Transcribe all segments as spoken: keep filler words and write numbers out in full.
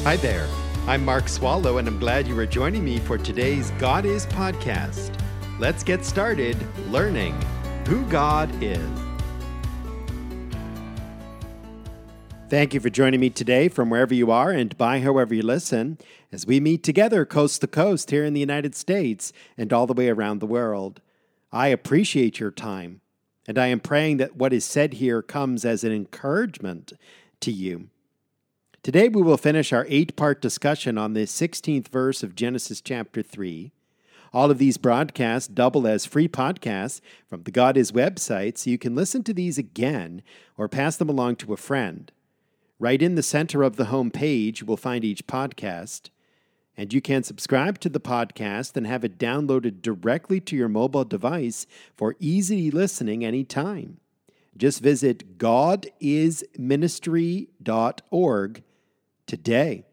Hi there. I'm Mark Swallow, and I'm glad you are joining me for today's God Is podcast. Let's get started learning who God is. Thank you for joining me today from wherever you are and by however you listen, as we meet together coast to coast here in the United States and all the way around the world. I appreciate your time, and I am praying that what is said here comes as an encouragement to you. Today we will finish our eight-part discussion on the sixteenth verse of Genesis chapter three. All of these broadcasts double as free podcasts from the God Is website, so you can listen to these again or pass them along to a friend. Right in the center of the home page, you will find each podcast, and you can subscribe to the podcast and have it downloaded directly to your mobile device for easy listening anytime. Just visit god is ministry dot org today.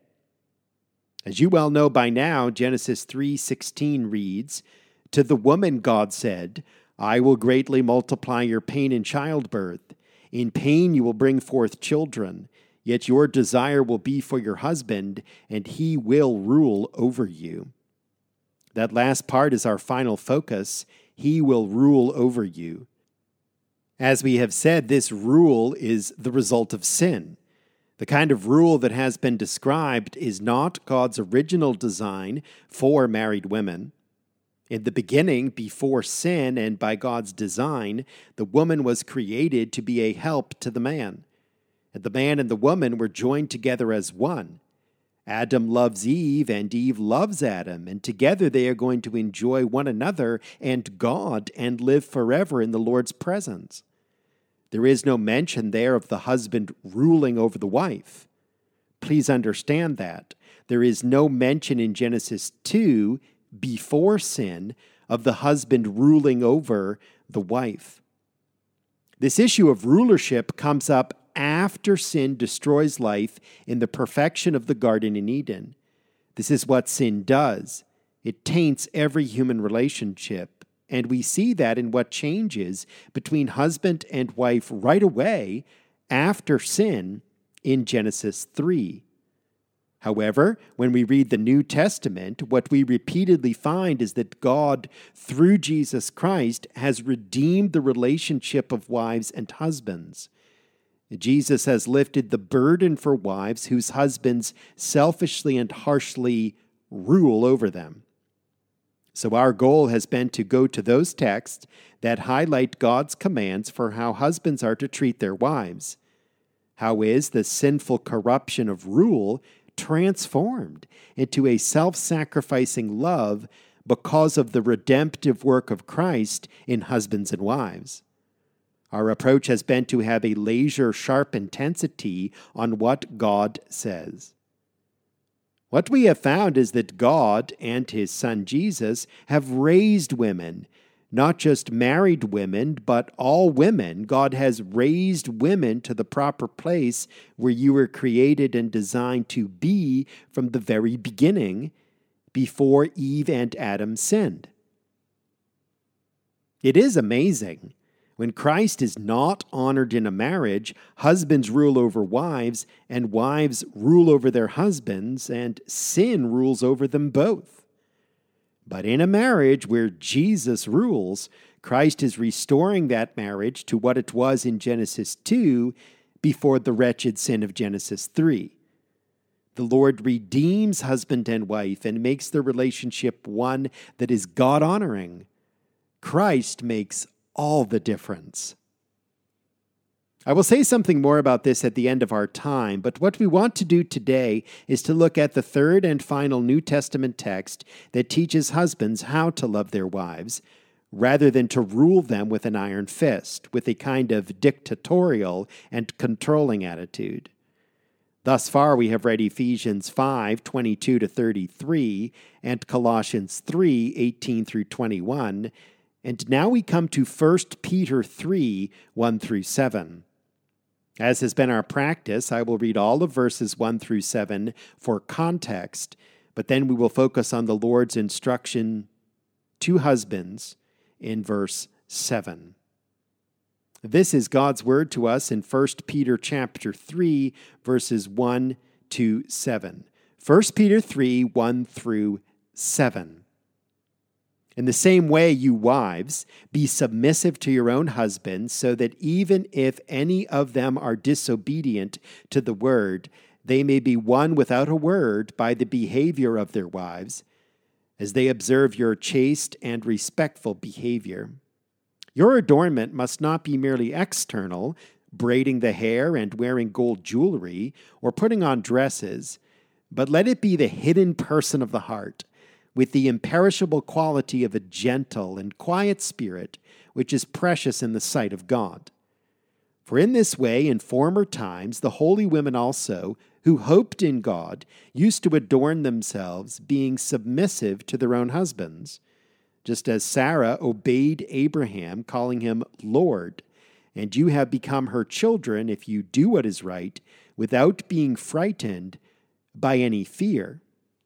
As you well know by now, Genesis three sixteen reads, "To the woman God said, I will greatly multiply your pain in childbirth. In pain you will bring forth children, yet your desire will be for your husband, and he will rule over you." That last part is our final focus. He will rule over you. As we have said, this rule is the result of sin. The kind of rule that has been described is not God's original design for married women. In the beginning, before sin and by God's design, the woman was created to be a help to the man. And the man and the woman were joined together as one. Adam loves Eve, and Eve loves Adam, and together they are going to enjoy one another and God and live forever in the Lord's presence. There is no mention there of the husband ruling over the wife. Please understand that. There is no mention in Genesis two, before sin, of the husband ruling over the wife. This issue of rulership comes up after sin destroys life in the perfection of the Garden in Eden. This is what sin does. It taints every human relationship. And we see that in what changes between husband and wife right away after sin in Genesis three. However, when we read the New Testament, what we repeatedly find is that God, through Jesus Christ, has redeemed the relationship of wives and husbands. Jesus has lifted the burden for wives whose husbands selfishly and harshly rule over them. So our goal has been to go to those texts that highlight God's commands for how husbands are to treat their wives. How is the sinful corruption of rule transformed into a self-sacrificing love because of the redemptive work of Christ in husbands and wives? Our approach has been to have a laser-sharp intensity on what God says. What we have found is that God and his son Jesus have raised women, not just married women, but all women. God has raised women to the proper place where you were created and designed to be from the very beginning, before Eve and Adam sinned. It is amazing. When Christ is not honored in a marriage, husbands rule over wives, and wives rule over their husbands, and sin rules over them both. But in a marriage where Jesus rules, Christ is restoring that marriage to what it was in Genesis two before the wretched sin of Genesis three. The Lord redeems husband and wife and makes the relationship one that is God-honoring. Christ makes all the difference. I will say something more about this at the end of our time, but what we want to do today is to look at the third and final New Testament text that teaches husbands how to love their wives, rather than to rule them with an iron fist, with a kind of dictatorial and controlling attitude. Thus far, we have read Ephesians five twenty-two to thirty-three and Colossians three eighteen through twenty-one, and now we come to First Peter three, one through seven. As has been our practice, I will read all of verses one through seven for context, but then we will focus on the Lord's instruction to husbands in verse seven. This is God's word to us in First Peter chapter three, verses one to seven. First Peter three, one through seven. In the same way, you wives, be submissive to your own husbands, so that even if any of them are disobedient to the word, they may be won without a word by the behavior of their wives, as they observe your chaste and respectful behavior. Your adornment must not be merely external, braiding the hair and wearing gold jewelry, or putting on dresses, but let it be the hidden person of the heart, with the imperishable quality of a gentle and quiet spirit, which is precious in the sight of God. For in this way, in former times, the holy women also, who hoped in God, used to adorn themselves, being submissive to their own husbands, just as Sarah obeyed Abraham, calling him Lord, and you have become her children if you do what is right, without being frightened by any fear.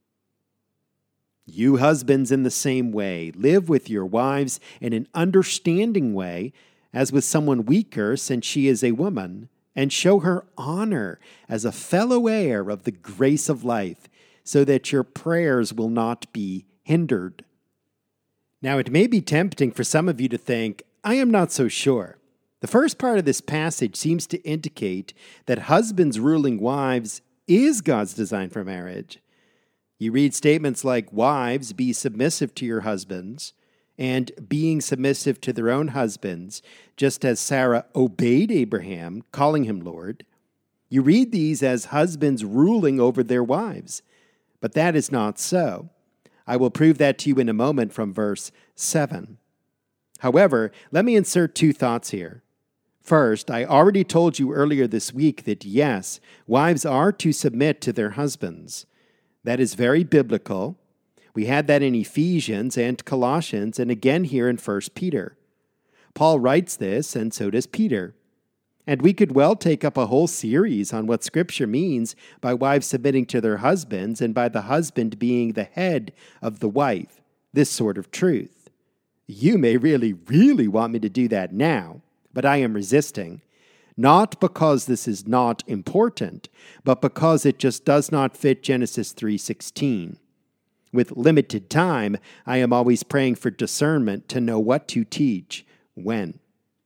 You husbands, in the same way, live with your wives in an understanding way, as with someone weaker, since she is a woman, and show her honor as a fellow heir of the grace of life, so that your prayers will not be hindered. Now, it may be tempting for some of you to think, I am not so sure. The first part of this passage seems to indicate that husbands ruling wives is God's design for marriage. You read statements like, wives, be submissive to your husbands, and being submissive to their own husbands, just as Sarah obeyed Abraham, calling him Lord. You read these as husbands ruling over their wives, but that is not so. I will prove that to you in a moment from verse seven. However, let me insert two thoughts here. First, I already told you earlier this week that yes, wives are to submit to their husbands. That is very biblical. We had that in Ephesians and Colossians, and again here in First Peter. Paul writes this, and so does Peter. And we could well take up a whole series on what Scripture means by wives submitting to their husbands and by the husband being the head of the wife, this sort of truth. You may really, really want me to do that now, but I am resisting. Not because this is not important, but because it just does not fit Genesis three sixteen. With limited time, I am always praying for discernment to know what to teach when.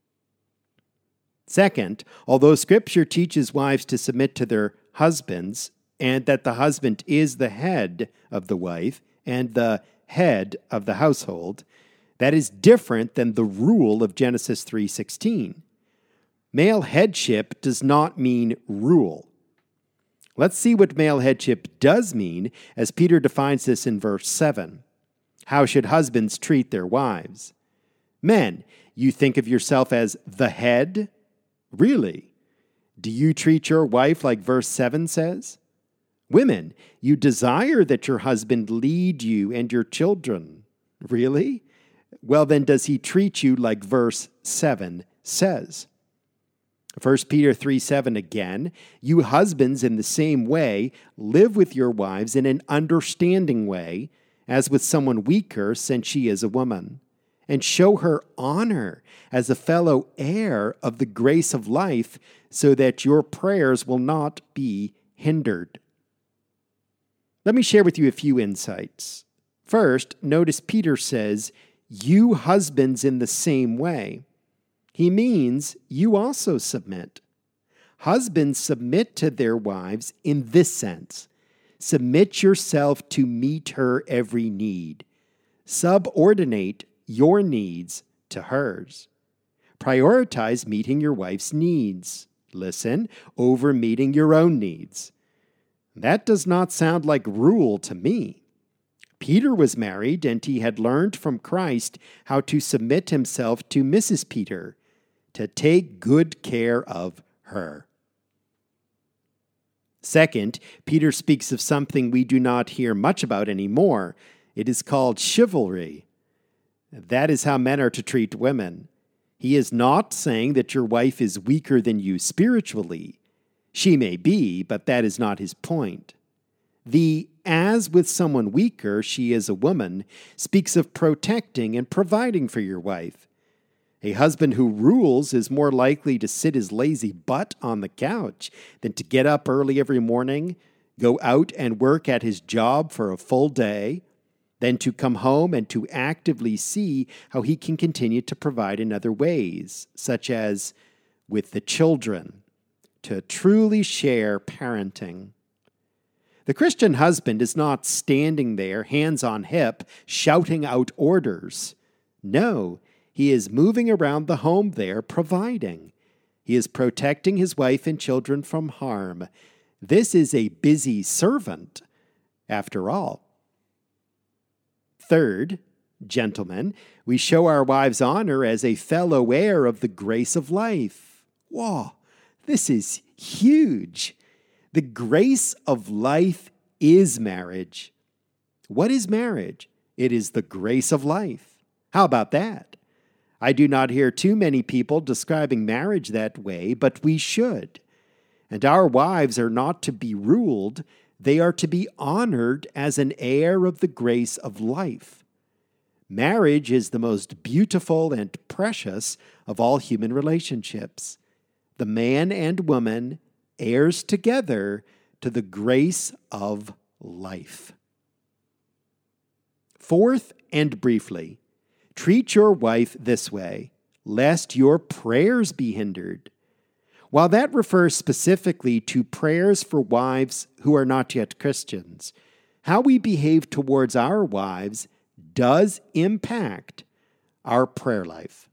Second, although Scripture teaches wives to submit to their husbands, and that the husband is the head of the wife and the head of the household, that is different than the rule of Genesis three sixteen. Male headship does not mean rule. Let's see what male headship does mean, as Peter defines this in verse seven. How should husbands treat their wives? Men, you think of yourself as the head? Really? Do you treat your wife like verse seven says? Women, you desire that your husband lead you and your children. Really? Well, then does he treat you like verse seven says? First Peter three seven again, you husbands in the same way live with your wives in an understanding way, as with someone weaker, since she is a woman, and show her honor as a fellow heir of the grace of life, so that your prayers will not be hindered. Let me share with you a few insights. First, notice Peter says, you husbands in the same way. He means you also submit. Husbands submit to their wives in this sense. Submit yourself to meet her every need. Subordinate your needs to hers. Prioritize meeting your wife's needs. Listen, over meeting your own needs. That does not sound like rule to me. Peter was married, and he had learned from Christ how to submit himself to Missus Peter, to take good care of her. Second, Peter speaks of something we do not hear much about anymore. It is called chivalry. That is how men are to treat women. He is not saying that your wife is weaker than you spiritually. She may be, but that is not his point. The as with someone weaker, she is a woman, speaks of protecting and providing for your wife. A husband who rules is more likely to sit his lazy butt on the couch than to get up early every morning, go out and work at his job for a full day, then to come home and to actively see how he can continue to provide in other ways, such as with the children, to truly share parenting. The Christian husband is not standing there, hands on hip, shouting out orders. No, he is moving around the home there, providing. He is protecting his wife and children from harm. This is a busy servant, after all. Third, gentlemen, we show our wives' honor as a fellow heir of the grace of life. Whoa, this is huge. The grace of life is marriage. What is marriage? It is the grace of life. How about that? I do not hear too many people describing marriage that way, but we should. And our wives are not to be ruled, they are to be honored as an heir of the grace of life. Marriage is the most beautiful and precious of all human relationships. The man and woman heirs together to the grace of life. Fourth, and briefly, treat your wife this way, lest your prayers be hindered. While that refers specifically to prayers for wives who are not yet Christians, how we behave towards our wives does impact our prayer life.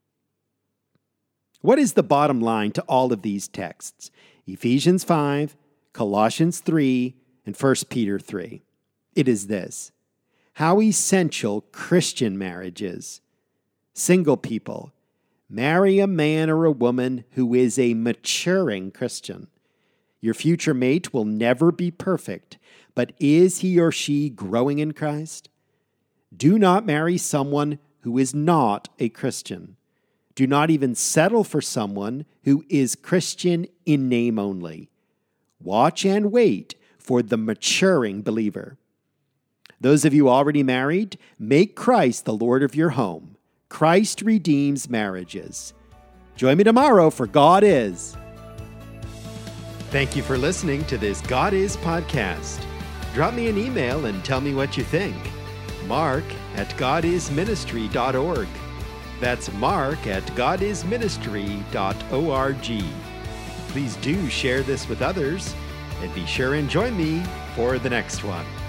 What is the bottom line to all of these texts? Ephesians five, Colossians three, and First Peter three. It is this: how essential Christian marriage is. Single people, marry a man or a woman who is a maturing Christian. Your future mate will never be perfect, but is he or she growing in Christ? Do not marry someone who is not a Christian. Do not even settle for someone who is Christian in name only. Watch and wait for the maturing believer. Those of you already married, make Christ the Lord of your home. Christ redeems marriages. Join me tomorrow for God Is. Thank you for listening to this God Is podcast. Drop me an email and tell me what you think. Mark at god is ministry dot org. That's Mark at god is ministry dot org. Please do share this with others, and be sure and join me for the next one.